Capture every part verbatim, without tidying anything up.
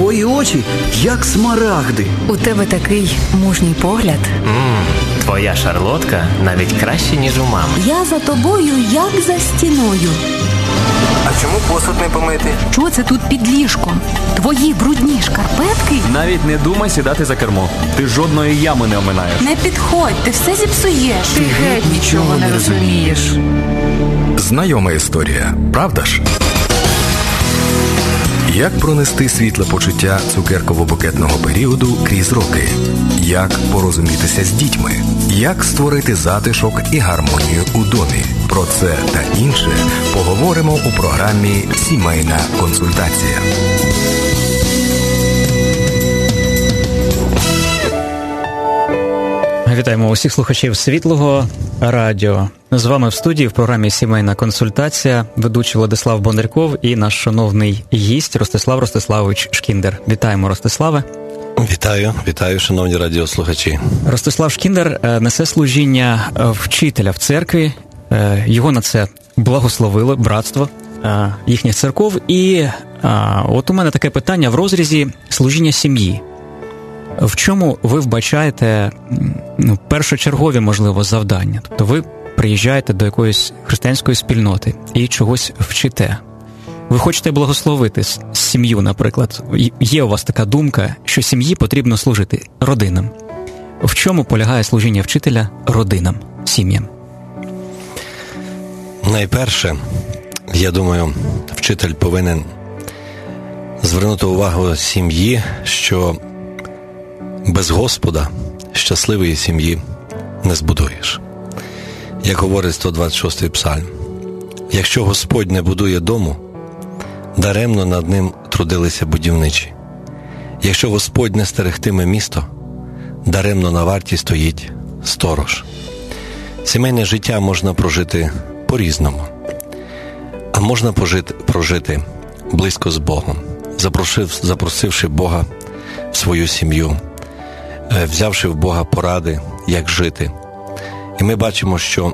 Твої очі, як смарагди. У тебе такий мужній погляд. Ммм, твоя шарлотка навіть краще, ніж у мами. Я за тобою, як за стіною. А чому посуд не помити? Що це тут під ліжком? Твої брудні шкарпетки? Навіть не думай сідати за кермо. Ти жодної ями не оминаєш. Не підходь, ти все зіпсуєш. Ти геть нічого не розумієш. Знайома історія, правда ж? Як пронести світле почуття цукерково-букетного періоду крізь роки? Як порозумітися з дітьми? Як створити затишок і гармонію у домі? Про це та інше поговоримо у програмі «Сімейна консультація». Вітаємо усіх слухачів Світлого радіо. З вами в студії в програмі «Сімейна консультація» ведучий Владислав Бондарков і наш шановний гість Ростислав Ростиславович Шкіндер. Вітаємо, Ростиславе. Вітаю, вітаю, шановні радіослухачі. Ростислав Шкіндер несе служіння вчителя в церкві. Його на це благословило братство їхніх церков. І от у мене таке питання в розрізі служіння сім'ї. В чому ви вбачаєте ну, першочергові, можливо, завдання? Тобто ви приїжджаєте до якоїсь християнської спільноти і чогось вчите. Ви хочете благословити сім'ю, наприклад. Є у вас така думка, що сім'ї потрібно служити родинам. В чому полягає служіння вчителя родинам, сім'ям? Найперше, я думаю, вчитель повинен звернути увагу сім'ї, що без Господа щасливої сім'ї не збудуєш. Як говорить сто двадцять шостий псальм, якщо Господь не будує дому, даремно над ним трудилися будівничі. Якщо Господь не стерегтиме місто, даремно на варті стоїть сторож. Сімейне життя можна прожити по-різному, а можна пожити, прожити близько з Богом, запросив, запросивши Бога в свою сім'ю, взявши в Бога поради, як жити. І ми бачимо, що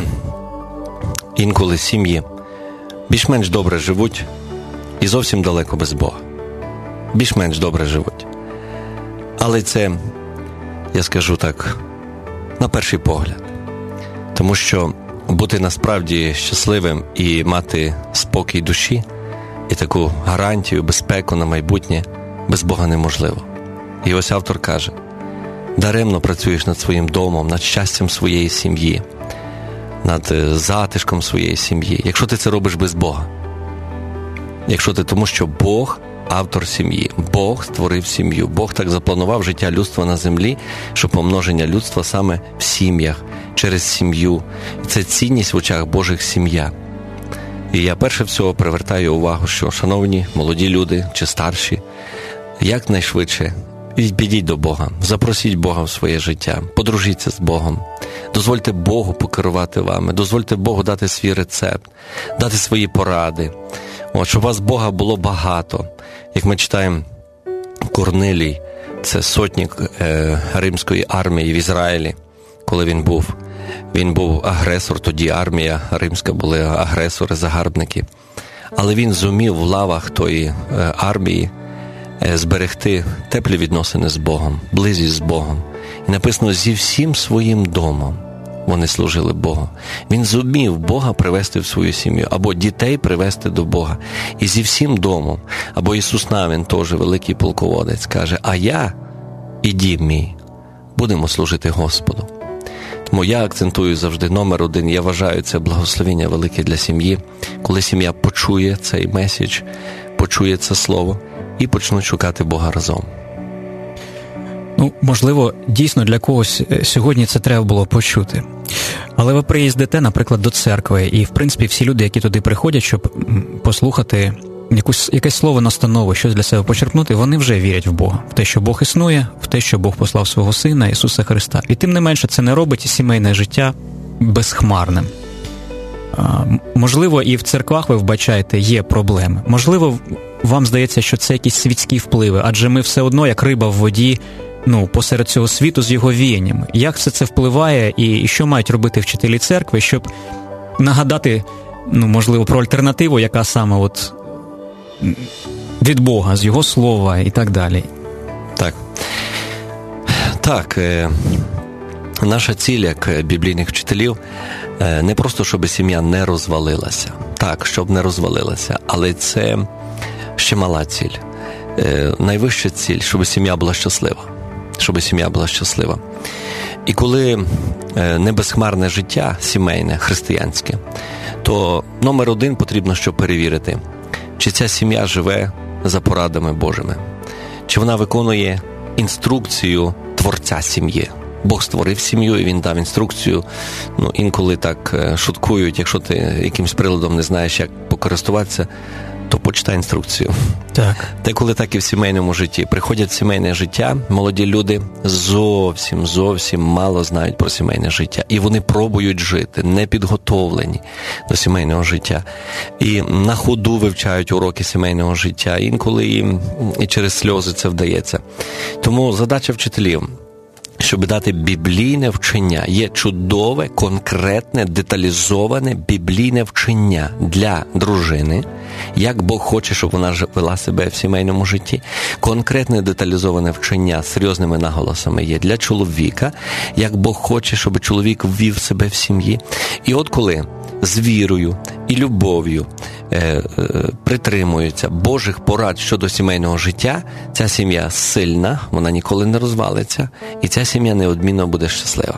інколи сім'ї більш-менш добре живуть і зовсім далеко без Бога. Більш-менш добре живуть. Але це, я скажу так, на перший погляд. Тому що бути насправді щасливим і мати спокій душі і таку гарантію, безпеку на майбутнє без Бога неможливо. І ось автор каже: даремно працюєш над своїм домом, над щастям своєї сім'ї, над затишком своєї сім'ї, якщо ти це робиш без Бога. Якщо ти, тому що Бог – автор сім'ї, Бог створив сім'ю, Бог так запланував життя людства на землі, що помноження людства саме в сім'ях, через сім'ю. Це цінність в очах Божих сім'я. І я перше всього привертаю увагу, що, шановні молоді люди чи старші, якнайшвидше підіть до Бога, запросіть Бога в своє життя, подружіться з Богом, дозвольте Богу покерувати вами, дозвольте Богу дати свій рецепт, дати свої поради, от, щоб у вас Бога було багато. Як ми читаємо, Корнилій, це сотник е, римської армії в Ізраїлі, коли він був. Він був агресор, тоді армія римська, були агресори, загарбники. Але він зумів в лавах тої е, армії зберегти теплі відносини з Богом, близькість з Богом. І написано, зі всім своїм домом вони служили Богу. Він зумів Бога привести в свою сім'ю, або дітей привести до Бога. І зі всім домом, або Ісус Навін, теж великий полководець, каже: а я і дім мій будемо служити Господу. Тому я акцентую завжди номер один, я вважаю, це благословення велике для сім'ї, коли сім'я почує цей меседж, почує це слово, і почнуть шукати Бога разом. Ну, можливо, дійсно для когось сьогодні це треба було почути. Але ви приїздите, наприклад, до церкви, і, в принципі, всі люди, які туди приходять, щоб послухати якусь, якесь слово настанови, щось для себе почерпнути, вони вже вірять в Бога. В те, що Бог існує, в те, що Бог послав свого Сина, Ісуса Христа. І тим не менше, це не робить сімейне життя безхмарним. Можливо, і в церквах, ви вбачаєте, є проблеми. Можливо, вам здається, що це якісь світські впливи, адже ми все одно, як риба в воді, ну, посеред цього світу з його віяннями. Як все це впливає і, і що мають робити вчителі церкви, щоб нагадати, ну, можливо, про альтернативу, яка саме от від Бога, з Його слова і так далі. Так. Так, е, наша ціль, як біблійних вчителів, е, не просто, щоб сім'я не розвалилася. Так, щоб не розвалилася, але це ще мала ціль. Е, найвища ціль, щоб сім'я була щаслива. Щоб сім'я була щаслива. І коли е, не безхмарне життя сімейне, християнське, то номер один потрібно що перевірити, чи ця сім'я живе за порадами Божими, чи вона виконує інструкцію Творця сім'ї. Бог створив сім'ю, і Він дав інструкцію. Ну, інколи так шуткують, якщо ти якимсь приладом не знаєш, як покористуватися, то почитай інструкцію. Так. Та коли так і в сімейному житті. Приходять в сімейне життя, молоді люди зовсім, зовсім мало знають про сімейне життя. І вони пробують жити, не підготовлені до сімейного життя. І на ходу вивчають уроки сімейного життя. Інколи їм і через сльози це вдається. Тому задача вчителів, щоб дати біблійне вчення. Є чудове, конкретне, деталізоване біблійне вчення для дружини, як Бог хоче, щоб вона вела себе в сімейному житті. Конкретне, деталізоване вчення з серйозними наголосами є для чоловіка, як Бог хоче, щоб чоловік ввів себе в сім'ї. І от коли з вірою і любов'ю е, е, притримуються Божих порад щодо сімейного життя, ця сім'я сильна, вона ніколи не розвалиться, і ця сім'я неодмінно буде щаслива.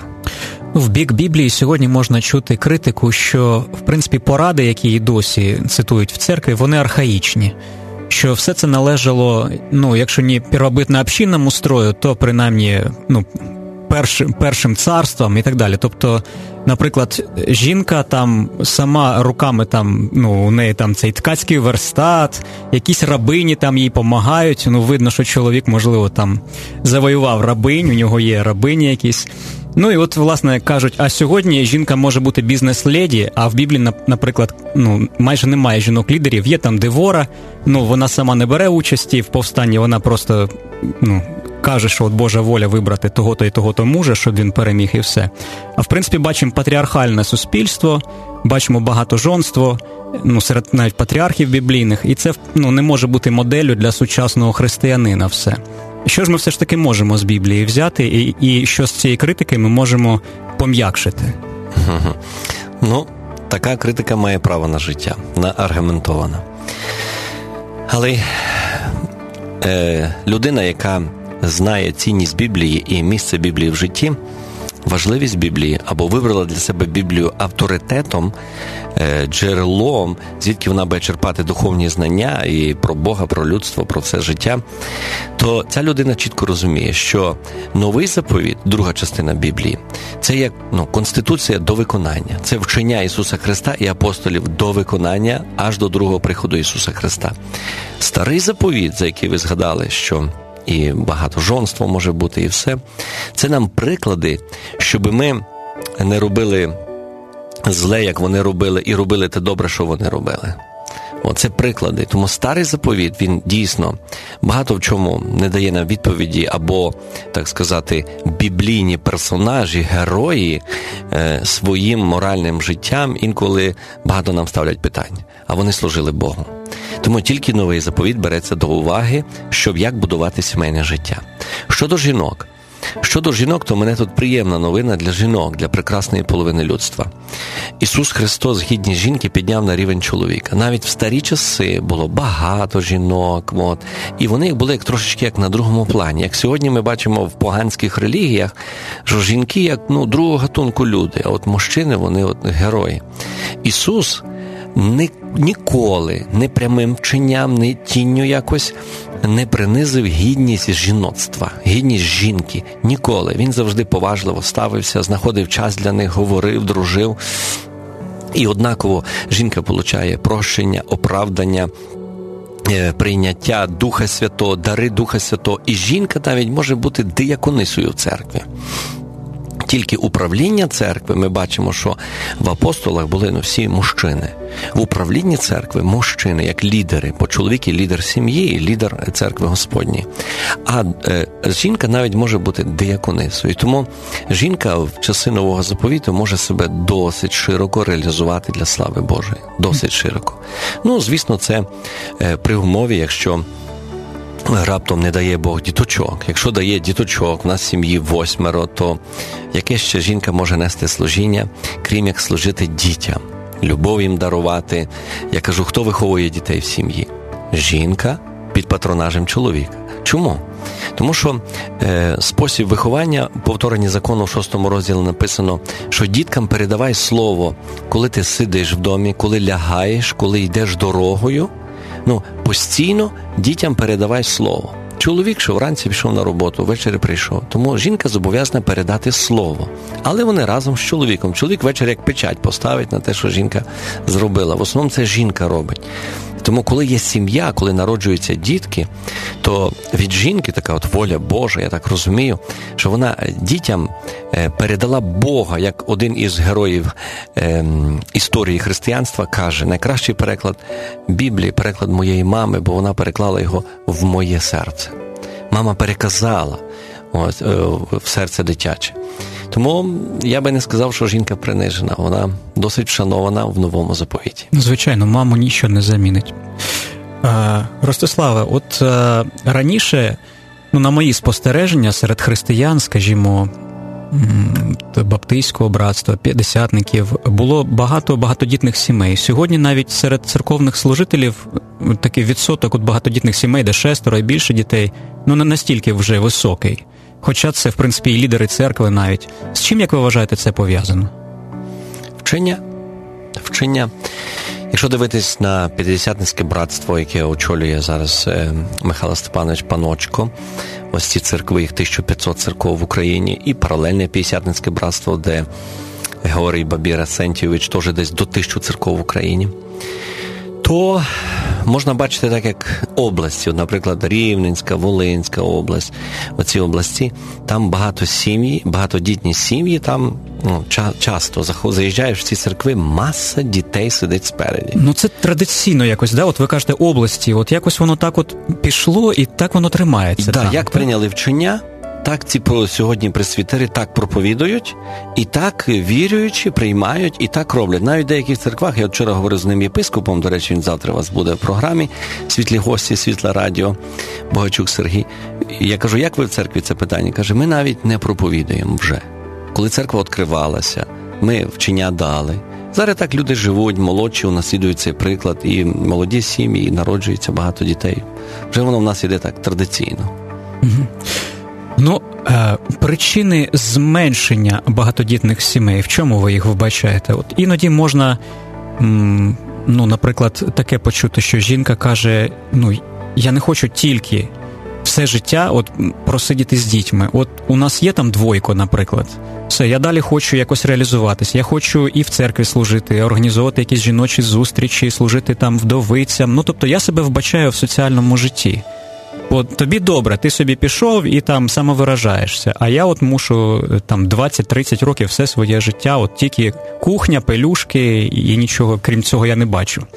В бік Біблії сьогодні можна чути критику, що, в принципі, поради, які і досі цитують в церкві, вони архаїчні. Що все це належало, ну, якщо не первобытно-общинному строю, то, принаймні, ну, першим, першим царством і так далі. Тобто, наприклад, жінка там сама руками там, ну, у неї там цей ткацький верстат, якісь рабині там їй допомагають. Ну, видно, що чоловік, можливо, там завоював рабинь, у нього є рабині якісь. Ну і от, власне, кажуть, а сьогодні жінка може бути бізнес-леді, а в Біблії, наприклад, ну, майже немає жінок-лідерів. Є там Девора, ну, вона сама не бере участі в повстанні, вона просто, ну, каже, що от Божа воля вибрати того-то і того-то мужа, щоб він переміг і все. А в принципі бачимо патріархальне суспільство, бачимо багатожонство, ну, серед навіть патріархів біблійних, і це, ну, не може бути моделлю для сучасного християнина все. Що ж ми все ж таки можемо з Біблії взяти, і, і що з цієї критики ми можемо пом'якшити? Ну, така критика має право на життя, на аргументована. Але е, людина, яка знає цінність Біблії і місце Біблії в житті, важливість Біблії, або вибрала для себе Біблію авторитетом, джерелом, звідки вона буде черпати духовні знання і про Бога, про людство, про все життя, то ця людина чітко розуміє, що новий заповіт, друга частина Біблії, це як, ну, конституція до виконання. Це вчення Ісуса Христа і апостолів до виконання аж до другого приходу Ісуса Христа. Старий заповіт, за який ви згадали, що і багатожонство може бути, і все. Це нам приклади, щоб ми не робили зле, як вони робили, і робили те добре, що вони робили. Оце приклади. Тому старий заповіт, він дійсно багато в чому не дає нам відповіді, або, так сказати, біблійні персонажі, герої е, своїм моральним життям інколи багато нам ставлять питань. А вони служили Богу. Тому тільки новий заповіт береться до уваги, щоб як будувати сімейне життя. Щодо жінок. Щодо жінок, то мене тут приємна новина для жінок, для прекрасної половини людства. Ісус Христос гідність жінки підняв на рівень чоловіка. Навіть в старі часи було багато жінок, от, і вони були як трошечки як на другому плані. Як сьогодні ми бачимо в поганських релігіях, що жінки як, ну, другого гатунку люди, а от мужчини, вони от герої. Ісус Ні, ніколи, не прямим вченням, не тінню якось не принизив гідність жіноцтва, гідність жінки. Ніколи. Він завжди поважливо ставився, знаходив час для них, говорив, дружив. І однаково жінка получає прощення, оправдання, прийняття Духа Святого, дари Духа Святого. І жінка навіть може бути дияконисою в церкві. Тільки управління церкви, ми бачимо, що в апостолах були, ну, всі мужчини. В управлінні церкви мужчини, як лідери, бо чоловік – лідер сім'ї, і лідер церкви Господньої. А е, жінка навіть може бути дияконисою. Тому жінка в часи Нового Заповіту може себе досить широко реалізувати для слави Божої. Досить широко. Ну, звісно, це е, при умові, якщо раптом не дає Бог діточок. Якщо дає діточок, в нас в сім'ї восьмеро, то яке ще жінка може нести служіння, крім як служити дітям, любов їм дарувати. Я кажу, хто виховує дітей в сім'ї? Жінка під патронажем чоловіка. Чому? Тому що е, спосіб виховання, повторення закону в шостому розділі написано, що діткам передавай слово, коли ти сидиш в домі, коли лягаєш, коли йдеш дорогою. Ну, постійно дітям передавай слово. Чоловік, що вранці пішов на роботу, ввечері прийшов. Тому жінка зобов'язана передати слово. Але вони разом з чоловіком. Чоловік ввечері як печать поставить на те, що жінка зробила. В основному це жінка робить. Тому коли є сім'я, коли народжуються дітки, то від жінки така от воля Божа, я так розумію, що вона дітям передала Бога, як один із героїв е, історії християнства каже, найкращий переклад Біблії, переклад моєї мами, бо вона переклала його в моє серце. Мама переказала от, е, в серце дитяче. Тому я би не сказав, що жінка принижена. Вона досить вшанована в новому заповіті. Звичайно, маму нічого не замінить. Е, Ростиславе, от е, раніше, ну, на мої спостереження, серед християн, скажімо, баптистського братства, п'ятдесятників, було багато багатодітних сімей. Сьогодні навіть серед церковних служителів такий відсоток от багатодітних сімей, де шестеро і більше дітей, ну не настільки вже високий. Хоча це, в принципі, і лідери церкви навіть. З чим, як ви вважаєте, це пов'язано? Вчення. Вчення. Якщо дивитись на п'ятдесятницьке братство, яке очолює зараз е, Михайло Степанович Паночко, ось ці церкви, їх тисяча п'ятсот церков в Україні, і паралельне п'ятдесятницьке братство, де Георгій Бабір Асентійович теж десь до тисячі церков в Україні, то можна бачити так, як області, наприклад, Рівненська, Волинська область, оці області, там багато сім'ї, багатодітні сім'ї, там ну, ча- часто заїжджаєш в ці церкви, маса дітей сидить спереді. Ну це традиційно якось, да? От ви кажете області, от якось воно так от пішло і так воно тримається. Так, там, як так? прийняли вчення, так ці про сьогодні пресвітери так проповідують, і так віруючи, приймають, і так роблять. Навіть в деяких церквах, я вчора говорив з ним єпископом, до речі, він завтра у вас буде в програмі, «Світлі гості», «Світле радіо», Богачук Сергій. Я кажу, як ви в церкві це питання? Каже, ми навіть не проповідуємо вже. Коли церква відкривалася, ми вчення дали. Зараз так люди живуть, молодші унаслідують цей приклад, і молоді сім'ї, і народжується багато дітей. Вже воно в нас іде так традиційно. Угу. Ну, е, причини зменшення багатодітних сімей, в чому ви їх вбачаєте? От іноді можна, м, ну, наприклад, таке почути, що жінка каже, ну, я не хочу тільки все життя от просидіти з дітьми. От у нас є там двойко, наприклад. Все, я далі хочу якось реалізуватися. Я хочу і в церкві служити, організовувати якісь жіночі зустрічі, служити там вдовицям. Ну, тобто я себе вбачаю в соціальному житті. От тобі добре, ти собі пішов і там самовиражаєшся, а я от мушу там двадцять-тридцять років все своє життя, от тільки кухня, пелюшки і нічого, крім цього, я не бачу.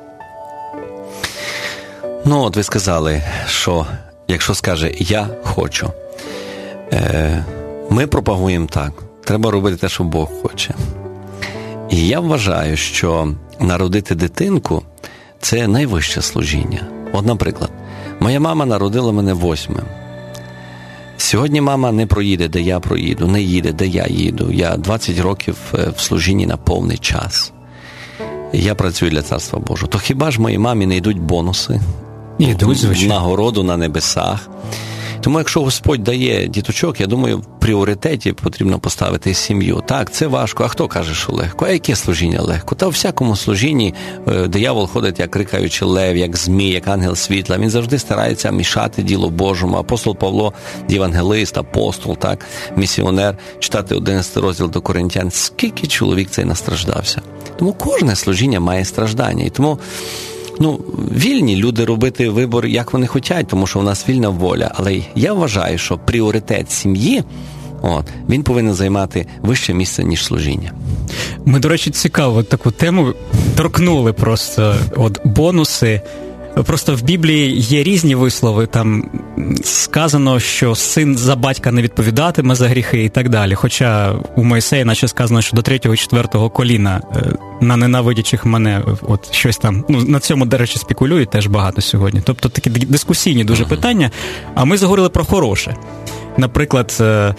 Ну, от ви сказали, що якщо скаже «я хочу», е, ми пропагуємо так, треба робити те, що Бог хоче. І я вважаю, що народити дитинку – це найвище служіння. От, наприклад, моя мама народила мене восьмим. Сьогодні мама не проїде, де я проїду, не їде, де я їду. Я двадцять років в служінні на повний час. Я працюю для Царства Божого. То хіба ж моїй мамі не йдуть бонуси? Йдуть, звичайно. Нагороду на небесах. Тому якщо Господь дає діточок, я думаю, в пріоритеті потрібно поставити сім'ю. Так, це важко. А хто каже, що легко? А яке служіння легко? Та у всякому служінні е, диявол ходить, як рикаючий лев, як змій, як ангел світла. Він завжди старається мішати діло Божому. Апостол Павло, євангелист, апостол, так, місіонер, читати одинадцятий розділ до Коринтян. Скільки чоловік цей настраждався? Тому кожне служіння має страждання. І тому Ну, вільні люди робити вибор, як вони хочуть, тому що у нас вільна воля. Але я вважаю, що пріоритет сім'ї, от, він повинен займати вище місце, ніж служіння. Ми, до речі, цікаво таку тему торкнули просто. От бонуси. просто в Біблії є різні вислови, там сказано, що син за батька не відповідатиме за гріхи і так далі. Хоча у Мойсея наче сказано, що до третього і четвертого коліна на ненавидячих мене от щось там, ну на цьому, до речі, спекулюють теж багато сьогодні. Тобто такі дискусійні дуже питання, а ми заговорили про хороше. Наприклад,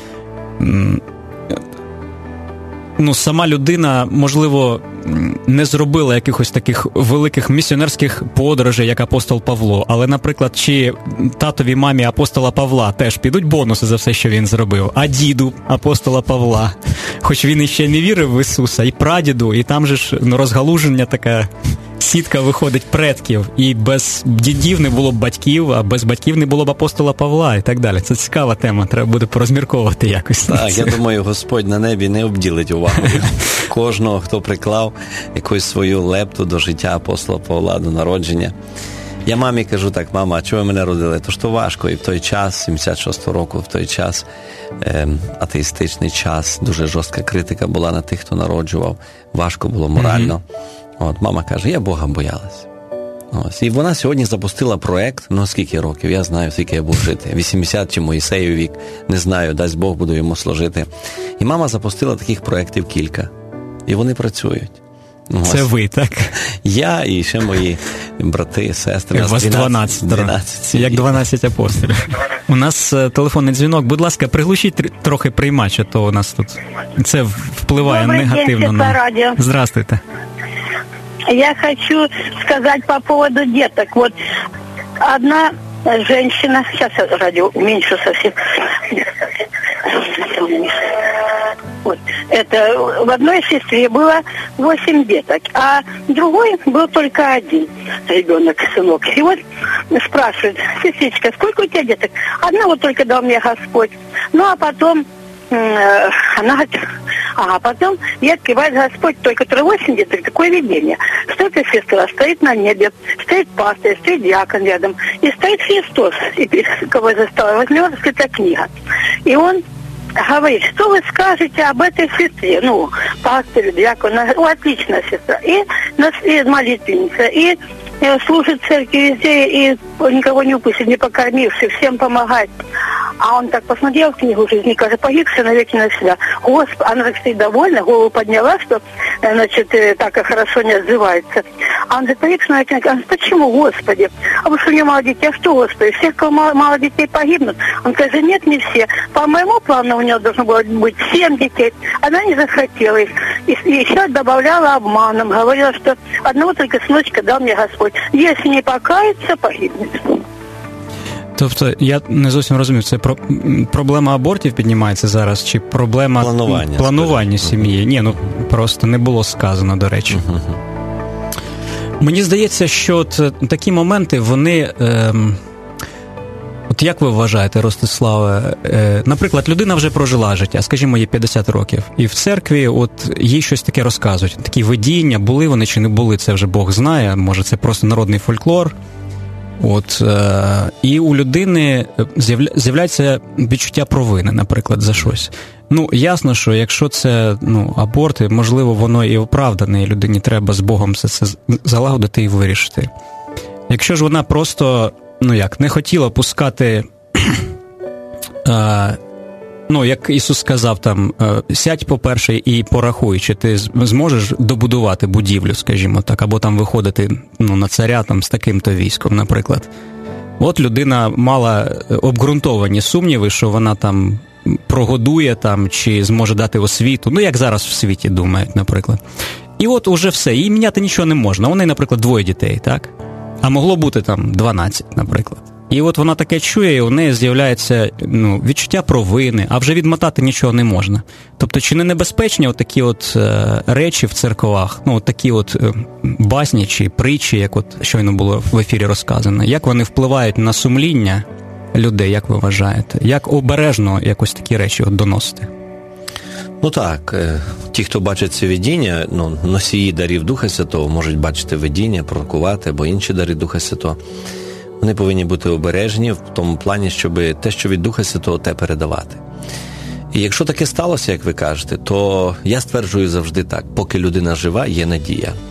ну, сама людина, можливо, не зробила якихось таких великих місіонерських подорожей, як апостол Павло, але, наприклад, чи татові мамі апостола Павла теж підуть бонуси за все, що він зробив, а діду апостола Павла, хоч він іще не вірив в Ісуса, і прадіду, і там же ж ну, розгалуження така сітка виходить предків, і без дідів не було б батьків, а без батьків не було б апостола Павла і так далі. Це цікава тема, треба буде порозмірковувати якось. Так, я думаю, Господь на небі не обділить увагою кожного, хто приклав якусь свою лепту до життя апостола Павла, до народження. Я мамі кажу так: мама, а чого ви мене родили? То ж то важко. І в той час, сімдесят шостого року, в той час, е, атеїстичний час, дуже жорстка критика була на тих, хто народжував. Важко було морально. Mm-hmm. От, мама каже, я Бога боялась. Ось. І вона сьогодні запустила проект, ну скільки років, я знаю, скільки я був жити. вісімдесят чи Моїсею вік, не знаю, дасть Бог, буду йому служити. І мама запустила таких проєктів кілька. І вони працюють. Ось. Це ви, так? Я і ще мої брати, сестри. У вас дванадцять, дванадцять як дванадцять апостолів. У нас телефонний дзвінок. Будь ласка, приглушіть трохи приймач, а то у нас тут це впливає Добрый негативно. день, на... радио. Здравствуйте. Я хочу сказать по поводу деток. Вот одна женщина, сейчас я радио уменьшу совсем. Вот. Это в одной сестре было восемь деток, а другой был только один ребенок, сынок. И вот спрашивает: сестричка, сколько у тебя деток? Одна вот только дал мне Господь. Ну, а потом э, она говорит, а потом ей открывает Господь той, который восемь деток, такое видение. Стоит и сестра, стоит на небе, стоит пастырь, стоит диакон рядом, и стоит Христос, и кого застал, возле него раскрыта книга. И он говорит, что вы скажете об этой сестре? Ну, пастырь, диакон, ну, отличная сестра. И, и молитвенница, и, и служит в церкви везде, и никого не упустит, не покормивший, всем помогает. А он так посмотрел в книгу жизни, кажется, погибший навеки навсегда. Господи, она так стоит довольна, голову подняла, что, значит, так и хорошо не отзывается. А он говорит, погибший навеки навсегда. Почему, Господи? А вы что, не мало детей? А что, Господи? Всех, кого мало, мало детей, погибнут? Он говорит, нет, не все. По моему плану у нее должно было быть семь детей. Она не захотела их. И, и еще добавляла обманом. Говорила, что одного только сыночка дал мне Господь. Если не покаяться, погибнет. Тобто, я не зовсім розумію, це про, проблема абортів піднімається зараз, чи проблема планування, планування сім'ї? Ні, ну просто не було сказано, до речі. Uh-huh. Мені здається, що от такі моменти, вони... Ем, от як ви вважаєте, Ростиславе, е, наприклад, людина вже прожила життя, скажімо, їй п'ятдесят років, і в церкві от їй щось таке розказують. Такі видіння, були вони чи не були, це вже Бог знає, може це просто народний фольклор. От, е, і у людини з'явля, з'являється відчуття провини, наприклад, за щось. Ну, ясно, що якщо це ну, аборти, можливо, воно і оправдане, і людині треба з Богом все це залагодити і вирішити. Якщо ж вона просто, ну як, не хотіла пускати, е, ну, як Ісус сказав там, е, сядь, по-перше, і порахуй, чи ти зможеш добудувати будівлю, скажімо так, або там виходити ну, на царя там, з таким-то військом, наприклад. От людина мала обґрунтовані сумніви, що вона там прогодує там, чи зможе дати освіту, ну, як зараз в світі думають, наприклад. І от уже все, їй міняти нічого не можна. У неї, наприклад, двоє дітей, так? А могло бути там дванадцять, наприклад. І от вона таке чує, і у неї з'являється ну, відчуття провини, а вже відмотати нічого не можна. Тобто, чи не небезпечні от такі от е, речі в церквах, ну, от такі от е, басні чи притчі, як от щойно було в ефірі розказано, як вони впливають на сумління людей, як ви вважаєте? Як обережно якось такі речі от доносити? Ну так, ті, хто бачить це видіння, ну, носії дарів Духа Святого, можуть бачити видіння, пророкувати або інші дари Духа Святого. Вони повинні бути обережні в тому плані, щоб те, що від Духа Святого, те передавати. І якщо таке сталося, як ви кажете, то я стверджую завжди так, поки людина жива, є надія.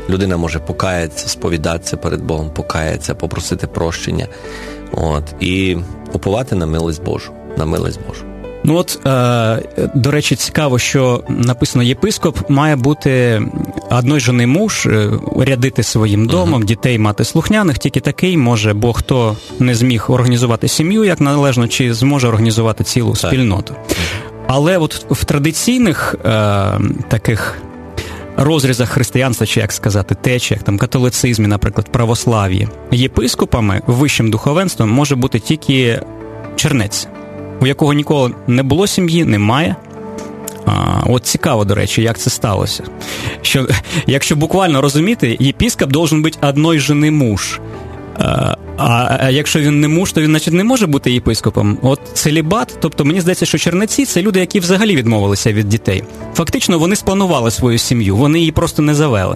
людина може покаятися, сповідатися перед Богом, покаятися, попросити прощення. От, і уповати на милість Божу, на милість Божу. Ну от, е, до речі, цікаво, що написано, єпископ має бути одножений муж, рядити своїм домом, uh-huh. дітей мати слухняних, тільки такий може, бо хто не зміг організувати сім'ю як належно, чи зможе організувати цілу так. спільноту. Але от в традиційних е, таких розрізах християнства, чи як сказати, течіях, там, католицизмі, наприклад, православ'ї, єпископами, вищим духовенством може бути тільки чернець, у якого ніколи не було сім'ї, немає. А, от цікаво, до речі, як це сталося. Що, якщо буквально розуміти, єпископ должен бути одножений муж. А, а якщо він не муж, то він, значить, не може бути єпископом. От целібат, тобто мені здається, що чернеці – це люди, які взагалі відмовилися від дітей. Фактично, вони спланували свою сім'ю, вони її просто не завели.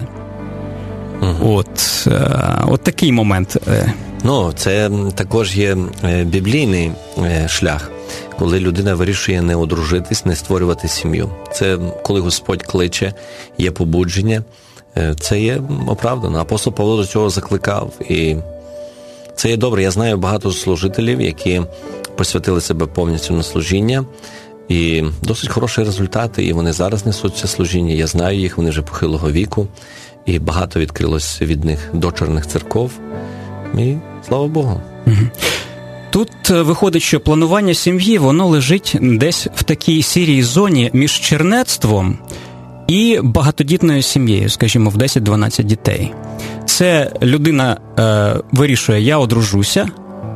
Угу. От, от такий момент. Ну, це також є біблійний шлях, коли людина вирішує не одружитись, не створювати сім'ю. Це коли Господь кличе, є побудження, це є оправдано. Апостол Павло до цього закликав, і це є добре. Я знаю багато служителів, які посвятили себе повністю на служіння, і досить хороші результати, і вони зараз несуть це служіння. Я знаю їх, вони вже похилого віку, і багато відкрилось від них дочерних церков, і слава Богу. Тут виходить, що планування сім'ї, воно лежить десь в такій сірій зоні між чернецтвом і багатодітною сім'єю, скажімо, в десять-дванадцять дітей. Це людина е, вирішує, я одружуся,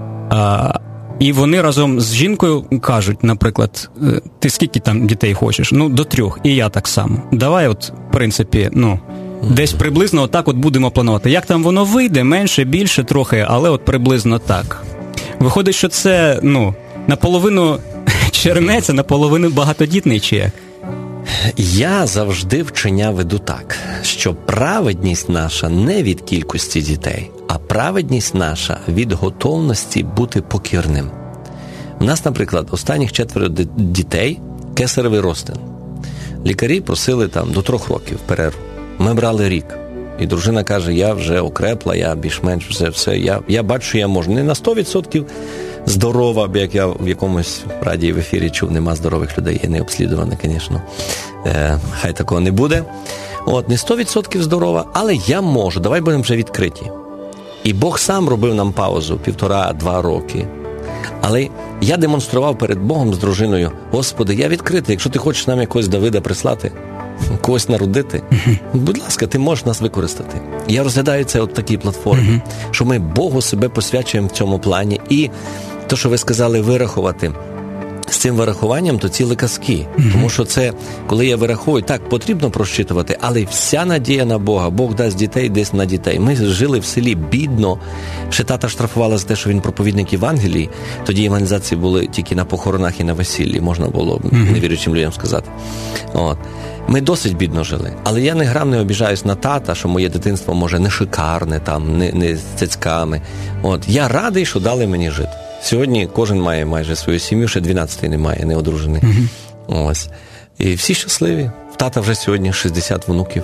е, і вони разом з жінкою кажуть, наприклад, ти скільки там дітей хочеш? Ну, до трьох, і я так само. Давай от, в принципі, ну, десь приблизно отак от будемо планувати. Як там воно вийде, менше, більше трохи, але от приблизно так. Виходить, що це, ну, наполовину чернець, а наполовину багатодітний, чи як? Я завжди вчення веду так, що праведність наша не від кількості дітей, а праведність наша від готовності бути покірним. У нас, наприклад, останніх четверо дітей – кесаревий розтин. Лікарі просили там до трьох років перерву. Ми брали рік. І дружина каже, я вже окрепла, я більш-менш все, все. Я, я бачу, що я можу. Не на сто відсотків здорова, бо як я в якомусь радіо в ефірі чув, нема здорових людей, є необслідувані, звісно. Е, хай такого не буде. От, не сто відсотків здорова, але я можу. Давай будемо вже відкриті. І Бог сам робив нам паузу, півтора-два роки. Але я демонстрував перед Богом з дружиною, Господи, я відкритий, якщо ти хочеш нам якогось Давида прислати, когось народити, будь ласка, ти можеш нас використати. Я розглядаю це от такій платформі, uh-huh. що ми Богу себе посвячуємо в цьому плані. І те, що ви сказали, вирахувати, з цим вирахуванням, то цілі казки. Uh-huh. Тому що це, коли я вираховую, так, потрібно прощитувати, але вся надія на Бога, Бог дасть дітей десь на дітей. Ми жили в селі бідно, ще тата штрафувала за те, що він проповідник Євангелії, тоді евангелізації були тільки на похоронах і на весіллі, можна було uh-huh. невіруючим людям сказати. От. Ми досить бідно жили, але я не грам не обіжаюсь на тата, що моє дитинство, може, не шикарне, там, не, не з цяцьками. От, я радий, що дали мені жити. Сьогодні кожен має майже свою сім'ю, ще дванадцятий немає, не одружений. Mm-hmm. Ось. І всі щасливі. В тата вже сьогодні шістдесят внуків.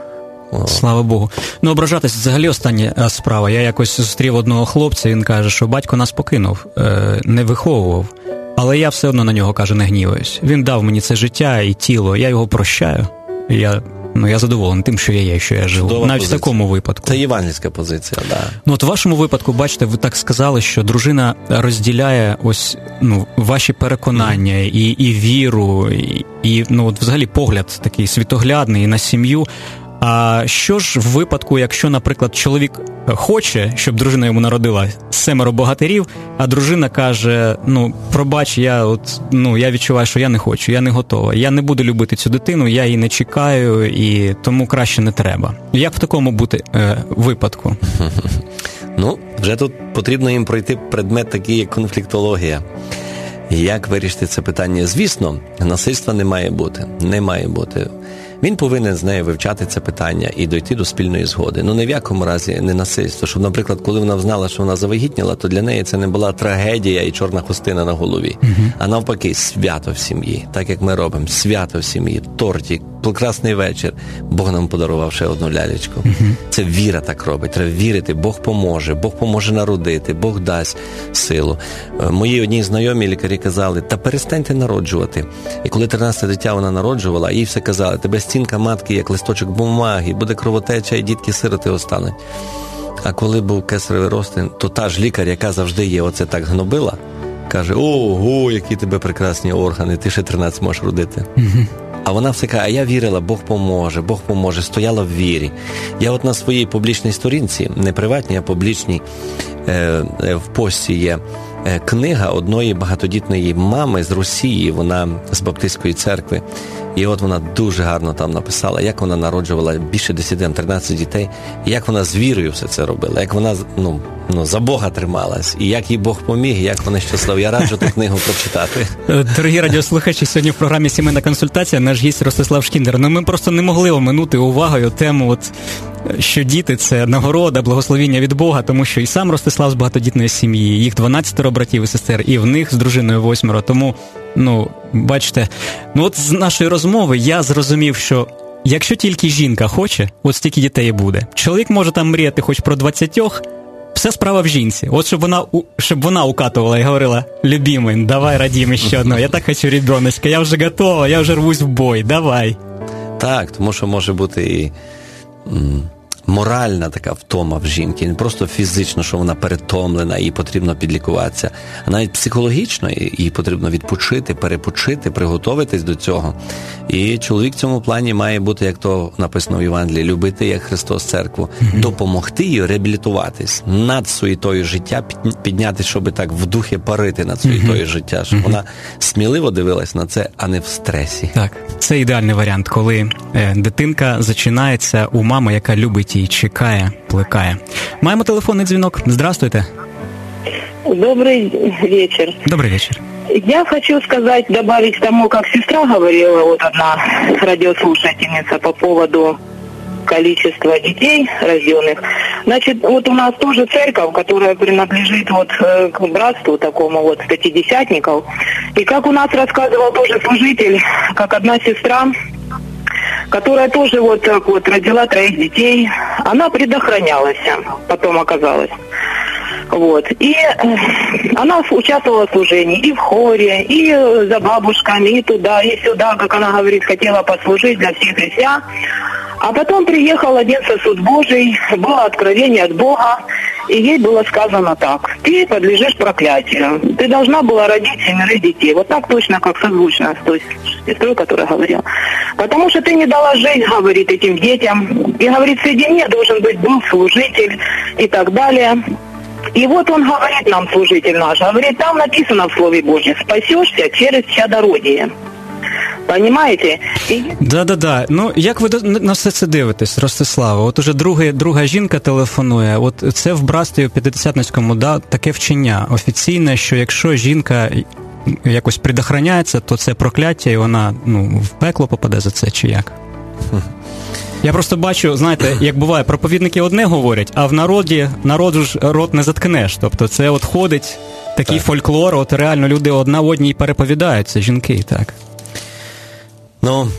О. Слава Богу. Ну, ображатись взагалі остання справа. Я якось зустрів одного хлопця, він каже, що батько нас покинув, не виховував. Але я все одно на нього, каже, не гніваюсь. Він дав мені це життя і тіло, я його прощаю. Я, ну, я задоволений тим, що я є, що я живу. Чудова навіть позиція. В такому випадку. Це євангельська позиція, так. Да. Ну, от у вашому випадку, бачите, ви так сказали, що дружина розділяє ось, ну, ваші переконання mm. і, і віру, і, і, ну, от взагалі погляд такий світоглядний на сім'ю. А що ж в випадку, якщо, наприклад, чоловік хоче, щоб дружина йому народила семеро богатирів, а дружина каже, ну, пробач, я от, ну, я відчуваю, що я не хочу, я не готова, я не буду любити цю дитину, я її не чекаю, і тому краще не треба. Як в такому бути е, випадку? Ну, вже тут потрібно їм пройти предмет такий, як конфліктологія. Як вирішити це питання? Звісно, насильства не має бути, не має бути. Він повинен з нею вивчати це питання і дойти до спільної згоди. Ну, ні в якому разі не насильство. Щоб, наприклад, коли вона знала, що вона завагітніла, то для неї це не була трагедія і чорна хустина на голові. Uh-huh. А навпаки, свято в сім'ї. Так, як ми робимо. Свято в сім'ї. Тортик, прекрасний вечір. Бог нам подарував ще одну лялечку. Uh-huh. Це віра так робить. Треба вірити, Бог поможе, Бог поможе народити, Бог дасть силу. Мої одні знайомі лікарі казали, та перестаньте народжувати. І коли тринадцяте дитя вона народжувала, їй все казали, тебе стінка матки, як листочок бумаги, буде кровотеча, і дітки-сироти остануть. А коли був кесаревий розтин, то та ж лікар, яка завжди є, оце так гнобила, каже, ого, які тебе прекрасні органи, ти ще тринадцять можеш родити. Uh-huh. А вона все каже, а я вірила, Бог поможе, Бог поможе, стояла в вірі. Я от на своїй публічній сторінці, не приватній, а публічній, е, е, в пості є е, книга одної багатодітної мами з Росії, вона з Баптистської церкви. І от вона дуже гарно там написала, як вона народжувала більше десять, тринадцять дітей, і як вона з вірою все це робила, як вона, ну, ну, за Бога трималась, і як їй Бог поміг, і як вони щасливі. Я раджу ту книгу прочитати. Дорогі радіослухачі, сьогодні в програмі «Сімейна консультація» наш гість Ростислав Шкіндер. Ну, ми просто не могли оминути увагою тему, от, що діти – це нагорода, благословіння від Бога, тому що і сам Ростислав з багатодітної сім'ї, їх дванадцятеро братів і сестер, і в них з дружиною восьмеро. Тому, ну, бачите, ну от з нашої розмови я зрозумів, що якщо тільки жінка хоче, от стільки дітей і буде. Чоловік може там мріяти хоч про двадцятьох, все справа в жінці. От щоб вона, щоб вона укатувала і говорила, любимий, давай родимо ще одного, я так хочу ребеночка, я вже готова, я вже рвусь в бой, давай. Так, тому що може бути і м, моральна така втома в жінки, не просто фізично, що вона перетомлена, їй потрібно підлікуватися, а навіть психологічно їй потрібно відпочити, перепочити, приготуватись до цього. І чоловік в цьому плані має бути, як то написано в Євангелії, любити, як Христос церкву, mm-hmm. допомогти їй реабілітуватись, над суєтою життя підняти, щоб так в духі парити над суєтою mm-hmm. життя, щоб mm-hmm. вона сміливо дивилась на це, а не в стресі. Так, це ідеальний варіант, коли е, дитинка зачинається у мами, яка любить її, чекає, плекає. Маємо телефонний дзвінок. Здравствуйте. Добрый вечер. Добрый вечер. Я хочу сказать, добавить к тому, как сестра говорила, вот одна радиослушательница по поводу количества детей рожденных. Значит, вот у нас тоже церковь, которая принадлежит вот к братству такому вот пятидесятников. И как у нас рассказывал тоже служитель, как одна сестра, которая тоже вот так вот родила троих детей, она предохранялась, потом оказалось. Вот. И она участвовала в служении и в хоре, и за бабушками, и туда, и сюда, как она говорит, хотела послужить для всех и вся. А потом приехал один сосуд Божий, было откровение от Бога, и ей было сказано так: ты подлежишь проклятию, ты должна была родить семерых детей. Вот так точно, как созвучно с той сестрой, которая говорила. Потому что ты не дала жить, говорит, этим детям. И, говорит, среди них должен быть был служитель и так далее. И вот он говорит нам, служитель наш, говорит, там написано в Слове Божьем, спасешься через чадородие. Понимаете? І... Да-да-да. Ну, як ви на все це дивитесь, Ростислава? От уже друга, друга жінка телефонує. От це в братстві п'ятидесятницькому, да, таке вчення офіційне, що якщо жінка якось предохраняється, то це прокляття, і вона, ну, в пекло попаде за це, чи як? Я просто бачу, знаєте, як буває, проповідники одне говорять, а в народі, народу ж рот не заткнеш. Тобто це от ходить такий так. фольклор, от реально люди одна одній переповідаються, жінки, так. Ну,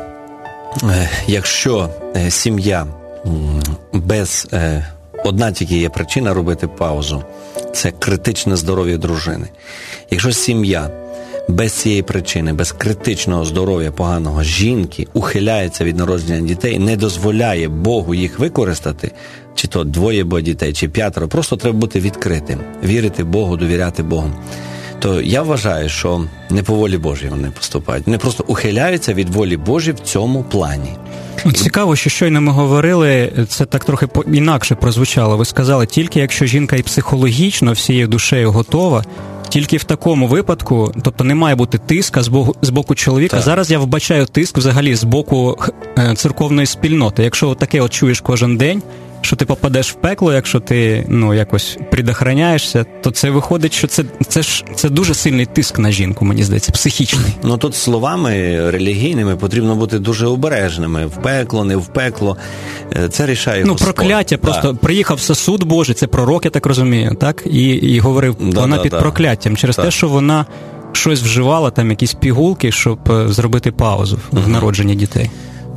якщо сім'я без... Одна тільки є причина робити паузу – це критичне здоров'я дружини. Якщо сім'я без цієї причини, без критичного здоров'я поганого жінки ухиляється від народження дітей, не дозволяє Богу їх використати, чи то двоє бо дітей, чи п'ятеро, просто треба бути відкритим, вірити Богу, довіряти Богу. То я вважаю, що не по волі Божій вони поступають. Вони просто ухиляються від волі Божої в цьому плані. Цікаво, що щойно ми говорили, це так трохи інакше прозвучало. Ви сказали, тільки якщо жінка і психологічно всією душею готова, тільки в такому випадку, тобто не має бути тиска з боку, з боку чоловіка. Так. Зараз я вбачаю тиск взагалі з боку церковної спільноти. Якщо таке от чуєш кожен день, що ти попадеш в пекло, якщо ти, ну, якось предохраняєшся, то це виходить, що це, це, ж, це дуже сильний тиск на жінку, мені здається, психічний. Ну, тут словами релігійними потрібно бути дуже обережними. В пекло, не в пекло. Це рішає Ну, Господь. прокляття, да. Просто приїхав сосуд Божий, це пророк, я так розумію, так? І, і говорив, да, вона да, під да. прокляттям, через да. те, що вона щось вживала, там якісь пігулки, щоб зробити паузу в народженні дітей.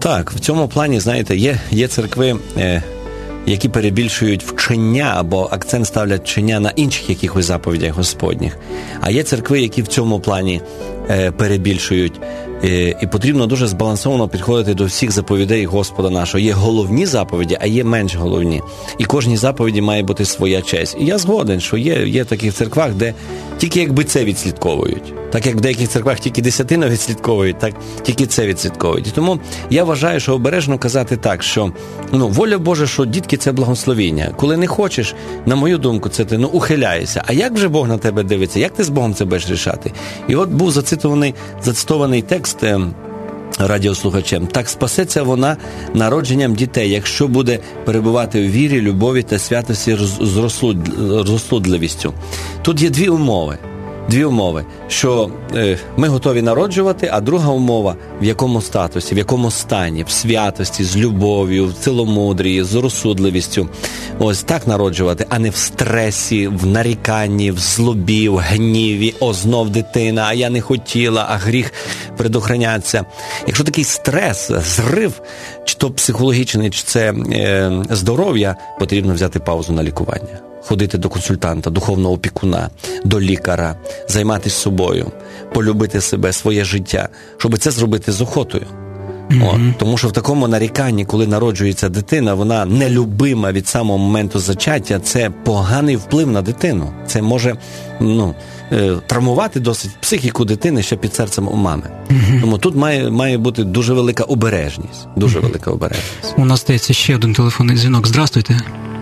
Так, в цьому плані, знаєте, є, є церкви, е, які перебільшують вчення або акцент ставлять вчення на інших якихось заповідях Господніх. А є церкви, які в цьому плані е, перебільшують. Е, і потрібно дуже збалансовано підходити до всіх заповідей Господа нашого. Є головні заповіді, а є менш головні. І кожній заповіді має бути своя честь. І я згоден, що є, є в таких церквах, де тільки якби це відслідковують. Так як в деяких церквах тільки десятину відслідковують, так тільки це відслідковують. І тому я вважаю, що обережно казати так, що ну, воля Божа, що дітки – це благословіння. Коли не хочеш, на мою думку, це ти ну, ухиляєшся. А як вже Бог на тебе дивиться? Як ти з Богом це будеш рішати? І от був зацитований, зацитований текст радіослухачем. Так спасеться вона народженням дітей, якщо буде перебувати у вірі, любові та святості з розсудливістю. Тут є дві умови. Дві умови, що е, ми готові народжувати, а друга умова, в якому статусі, в якому стані, в святості, з любов'ю, в ціломудрії, з розсудливістю. Ось так народжувати, а не в стресі, в наріканні, в злобі, в гніві, о, знов дитина, а я не хотіла, а гріх предохраняться. Якщо такий стрес, зрив, чи то психологічний, чи це е, здоров'я, потрібно взяти паузу на лікування. Ходити до консультанта, духовного опікуна, до лікаря, займатися собою, полюбити себе, своє життя, щоб це зробити з охотою. Mm-hmm. От, тому що в такому наріканні, коли народжується дитина, вона нелюбима від самого моменту зачаття, це поганий вплив на дитину. Це може ну, е, травмувати досить психіку дитини ще під серцем у мами. Mm-hmm. Тому тут має, має бути дуже велика обережність. Дуже mm-hmm. велика обережність. У нас здається ще один телефонний дзвінок. Здравствуйте.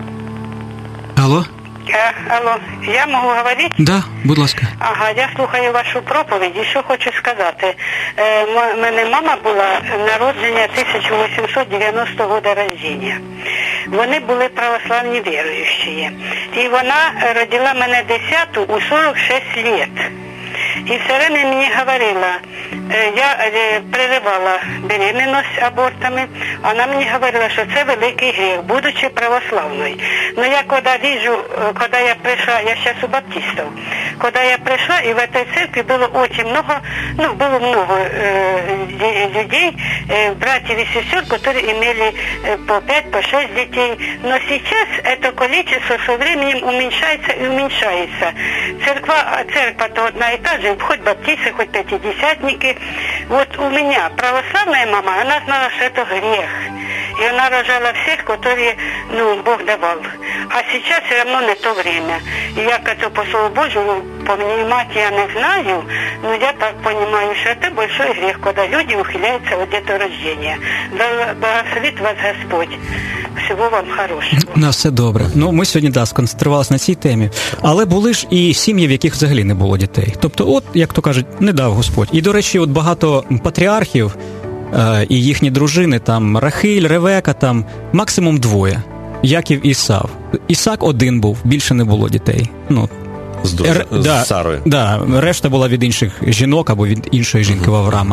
Алло? А, алло, я можу говорити? Да, будь ласка. Ага, я слухаю вашу проповідь і що хочу сказати. Е, м- мене мама була народження тисяча вісімсот дев'яностого року народження. Вони були православні віруючі. І вона родила мене десяту у сорок шість років. І все время мені говорила, я переривала беременность абортами, вона мені говорила, що це великий гріх, будучи православною. Но я коли вижу, коли я прийшла, я зараз у баптистів, коли я прийшла, і в этой церкви було очень много, ну, было много э, людей, э, братьев и сестер, которые имели э, по пять, по шесть детей. Но сейчас это количество со временем уменьшается и уменьшается. Церква, церковь то одна и та же, хоть баптисты, хоть пятидесятники. Вот у меня православная мама, она знала, что это грех. И она рожала всех, которые, ну, Бог давал. А сейчас все равно не то время. И я, как по Слову Божьему, понимать я не знаю, но я так понимаю, что это большой грех, когда люди ухиляются от этого рождения. Да благословит вас Господь. Всього вам хорошого. На все добре. Ну, ми сьогодні, да, сконцентрувалися на цій темі. Але були ж і сім'ї, в яких взагалі не було дітей. Тобто, от, як то кажуть, не дав Господь. І, до речі, от багато патріархів е- і їхні дружини, там, Рахиль, Ревека, там, максимум двоє. Яків і Ісав. Ісак один був, більше не було дітей. Ну, з, друж... Р... з да, Сарою. Да, решта була від інших жінок або від іншої жінки uh-huh. в Авраама.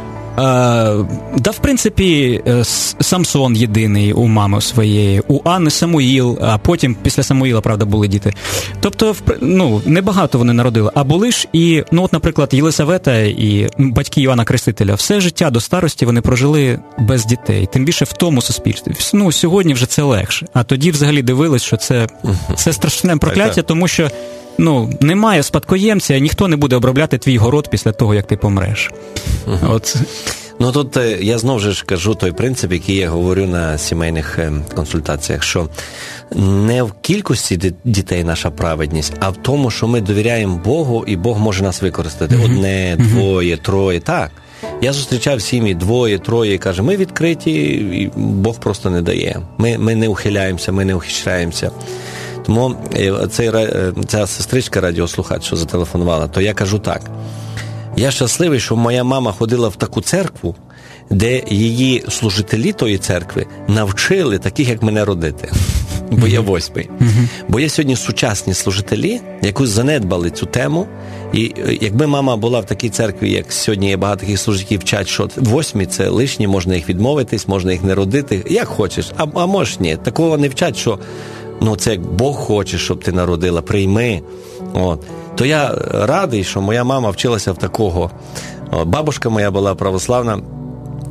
Uh, да, в принципі, Самсон єдиний у мами своєї, у Анни Самуїл, а потім після Самуїла, правда, були діти. Тобто, ну, небагато вони народили. А були ж і, ну, от, наприклад, Єлисавета і батьки Йоанна Крестителя, все життя до старості вони прожили без дітей. Тим більше в тому суспільстві. Ну, сьогодні вже це легше. А тоді взагалі дивились, що це, це страшне прокляття, тому що ну, немає спадкоємця, ніхто не буде обробляти твій город після того, як ти помреш. Угу. От. Ну, тут я знову ж кажу той принцип, який я говорю на сімейних консультаціях, що не в кількості дітей наша праведність, а в тому, що ми довіряємо Богу, і Бог може нас використати. Угу. Одне, двоє, троє, так. Я зустрічав сім'ї двоє, троє, і каже, ми відкриті, і Бог просто не дає. Ми, ми не ухиляємося, ми не ухищраємося. Тому цей, ця сестричка радіослухач, що зателефонувала, то я кажу так. Я щасливий, що моя мама ходила в таку церкву, де її служителі тої церкви навчили таких, як мене, родити. Бо я восьмий. Mm-hmm. Бо є сьогодні сучасні служителі, якось занедбали цю тему. І якби мама була в такій церкві, як сьогодні є багато таких служителів, вчать, що восьмі – це лишні, можна їх відмовитись, можна їх не родити, як хочеш, а, а можеш ні. Такого не вчать, що ну, це як Бог хоче, щоб ти народила, прийми. От. То я радий, що моя мама вчилася в такого. Бабушка моя була православна,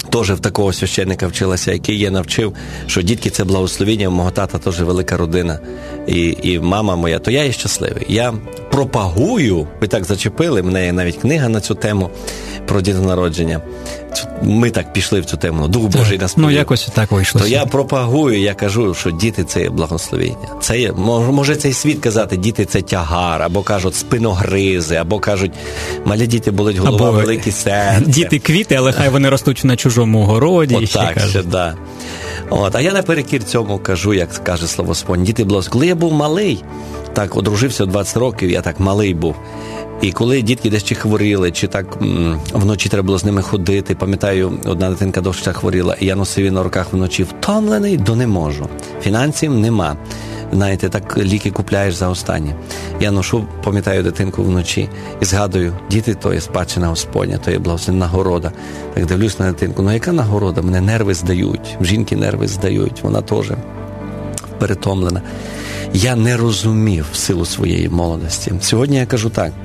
теж в такого священника вчилася, який я навчив, що дітки – це благословення, у мого тата теж велика родина, і, і мама моя, то я є щасливий. Я пропагую, ви так зачепили, в неї навіть книга на цю тему про дітонародження. Ми так пішли в цю тему, Дух Божий нас повів. Ну, якось так вийшло. То я пропагую, я кажу, що діти – це є благословення. Це є, може цей світ казати, діти – це тягар, або кажуть спиногризи, або кажуть, малі діти болить голова, або великі серця. Діти квіти, але хай вони ростуть на чужому городі. От так, ще, да. От, а я наперекір цьому кажу, як каже Слово Господнє, діти благословення. Коли я був малий, так, одружився в двадцять років, я так малий був. І коли дітки десь чи хворіли, чи так м, вночі треба було з ними ходити, пам'ятаю, одна дитинка доща хворіла, і я носив її на руках вночі, втомлений, до не можу. Фінансів нема. Знаєте, так ліки купляєш за останнє. Я ношу, пам'ятаю, дитинку вночі і згадую, діти, то є спадщина Господня, то є благословенна нагорода. Так дивлюсь на дитинку, ну яка нагорода? Мене нерви здають, в жінки нерви здають, вона теж перетомлена. Я не розумів в силу своєї молодості. Сьогодні я кажу так,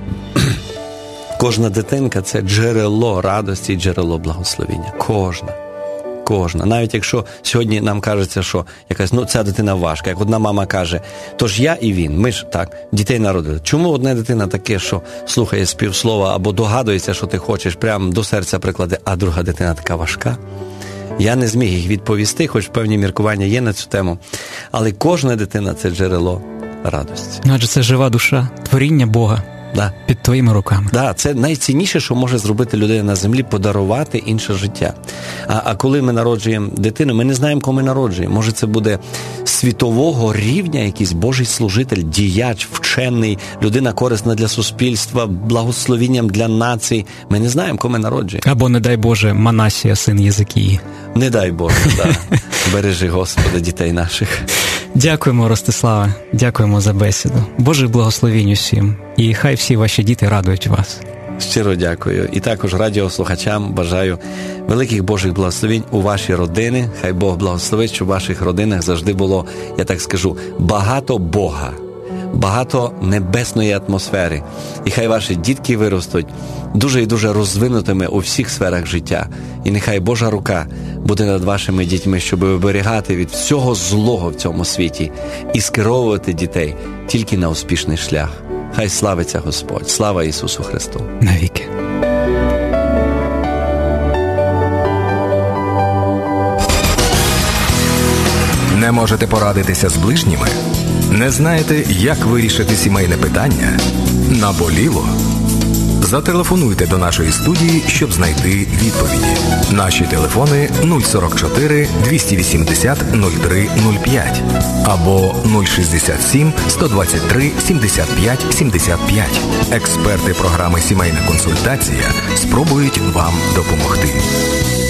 кожна дитинка – це джерело радості і джерело благословення. Кожна. Кожна. Навіть якщо сьогодні нам кажеться, що якась, ну, ця дитина важка. Як одна мама каже, то ж я і він, ми ж так, дітей народили. Чому одна дитина таке, що слухає співслова або догадується, що ти хочеш, прямо до серця прикладе, а друга дитина така важка? Я не зміг їх відповісти, хоч певні міркування є на цю тему. Але кожна дитина – це джерело радості. Адже це жива душа, творіння Бога. Да. Під твоїми руками. Да, це найцінніше, що може зробити людина на землі, подарувати інше життя. А, а коли ми народжуємо дитину, ми не знаємо, кого ми народжуємо. Може, це буде світового рівня якийсь Божий служитель, діяч, вчений, людина корисна для суспільства, благословінням для націй. Ми не знаємо, кого ми народжуємо. Або, не дай Боже, Манасія, син Єзикії. Не дай Боже, так. Да. Бережи, Господи, дітей наших. Дякуємо, Ростиславе, дякуємо за бесіду. Божих благословінь усім. І хай всі ваші діти радують вас. Щиро дякую. І також радіослухачам бажаю великих Божих благословень у ваші родини. Хай Бог благословить, щоб в ваших родинах завжди було, я так скажу, багато Бога, багато небесної атмосфери. І хай ваші дітки виростуть дуже і дуже розвинутими у всіх сферах життя. І нехай Божа рука буде над вашими дітьми, щоб оберігати від всього злого в цьому світі і скеровувати дітей тільки на успішний шлях. Хай славиться Господь. Слава Ісусу Христу. Навіки. Не можете порадитися з ближніми? Не знаєте, як вирішити сімейне питання? Наболіло? Зателефонуйте до нашої студії, щоб знайти відповіді. Наші телефони нуль сорок чотири двісті вісімдесят нуль три нуль п'ять або нуль шістдесят сім сто двадцять три сімдесят п'ять сімдесят п'ять. Експерти програми «Сімейна консультація» спробують вам допомогти.